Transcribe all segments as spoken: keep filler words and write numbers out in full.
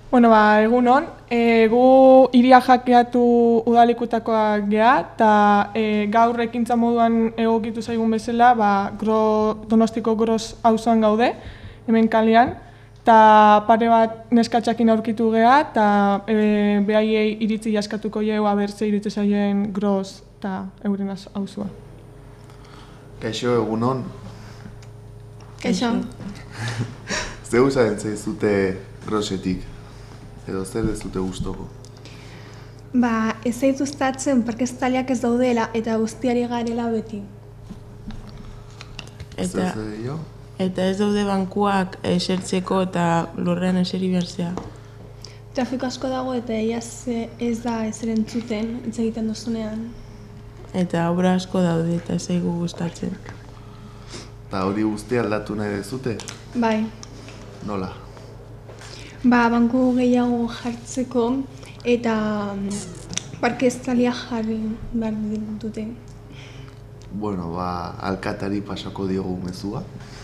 Bueno, ba, egunon, e, gu hiria jakeatu udalekutakoak gea, eta e, gaur ekintza moduan egokitu zaigun bezala, ba, gro, Donostiko Gros auzoan gaude, hemen kalean, eta pare bat neskatxakin aurkitu gea, eta e, behaiei iritzi jaskatuko jau, aber ze iritzi zaien Gros eta euren auzoa. Kaixo, egunon. Kaixo. Ze guzaren zaizute Grosetik? Edo zer ez dute gustoko? Ba, ez zaitu gustatzen parkeztaliak ez daudela eta guztiari garela beti. Eta, eta ez daude bankuak esertzeko eta lurrean eseri berzea. Trafiko asko dago eta iaz ez da ez erentzuten, ez egiten duzunean. Eta obra asko daude eta ez zaigu gustatzen. Eta hori guztia aldatu nahi dezute? Bai. Nola? Ba, banku gehiago jartzeko eta parkeztalia jarri behar dute. Bueno, ba, alkatari pasako diogu mezua.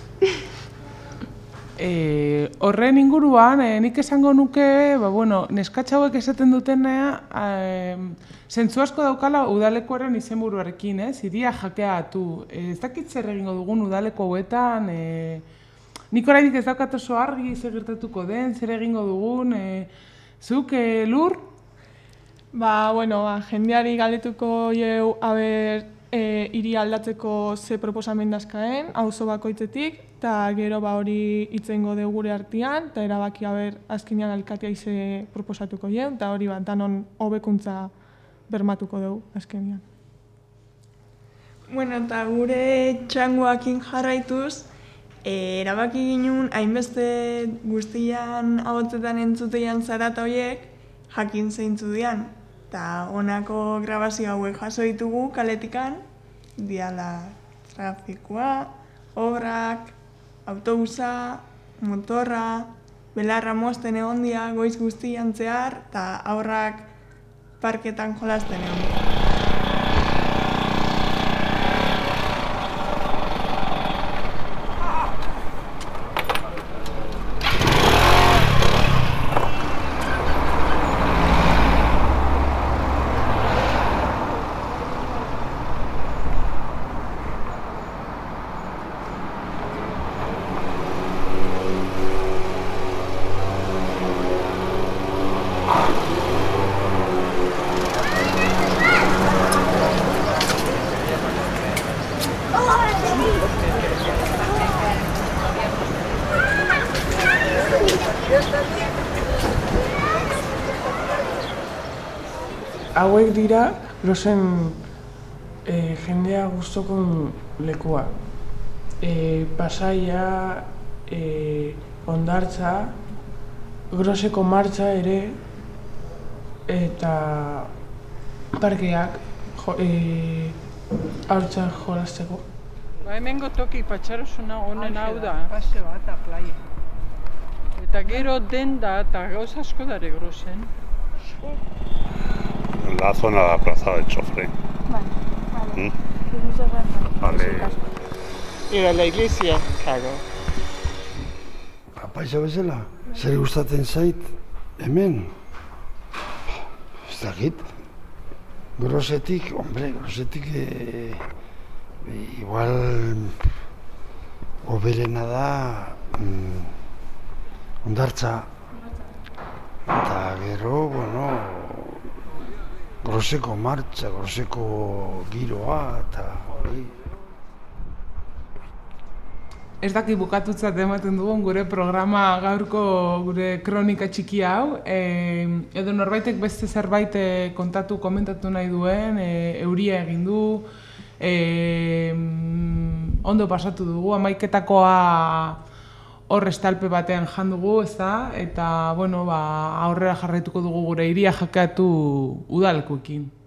E, horren inguruan, e, nik esango nuke, ba, bueno, neskatxa hauek esaten dutenea, e, zentzu asko daukala udalekoaren izenburuarekin, ez? Hiria jakeatu. E, ez dakit zer egingo dugun udaleko hauetan, e, nik orainik ez daukat oso argi zer gertatuko den, zer egingo dugun, e, zuk, e, Lur? Ba, bueno, ba, jendeari galdetuko jau, aber, e, hiri aldatzeko ze proposamen dazkaen, auzo bakoitzetik, eta gero ba hori itzengo dugu gure artean, eta erabaki aber azkenean alkatea ize proposatuko jau, eta hori bat danon hobekuntza bermatuko dugu azkenean. Bueno, eta gure txangoakin jarraituz, E, erabaki ginen, hainbeste guztian ahotzetan entzutean zarata horiek jakin zeintzu dian. Eta honako grabazio hauek jaso ditugu kaletikan, diala trafikoa, obrak, autobusa, motorra, belarra mozten egon dia goiz guztian zehar, eta aurrak parketan jolasten egon dia. Hauek dira Grosen e, jendea guztokon lekua. E, Pasaia, e, Hondartza, Groseko martxa ere, eta parkeak jo, e, haurtza jolasteko. Ba, hemengo toki patxarosuna honen hau da. Paseo eta playa. Eta gero denda eta gauz asko dare Grosen. La zona de la plaza del Chofre. Vale, vale. ¿Mm? Vale. Y de la iglesia, cago. Paisa bezala, zer gustatzen zait, hemen? Ez dakit. Grosetik, hombre, Grosetik e, e, igual oberena da mm, Hondartza. Eta gero, bueno, Groseko martxa, Groseko giroa, eta hori. Ez daki bukatutzat ematen dugun gure programa gaurko gure kronika txiki hau. E, edo norbaitek beste zerbait kontatu, komentatu nahi duen, e, euria egin du, e, ondo pasatu dugu, hamaiketakoa hor estalpe batean jan dugu, ez da? Eta, bueno, ba, aurrera jarraituko dugu gure hiria jakeatu udalekuekin.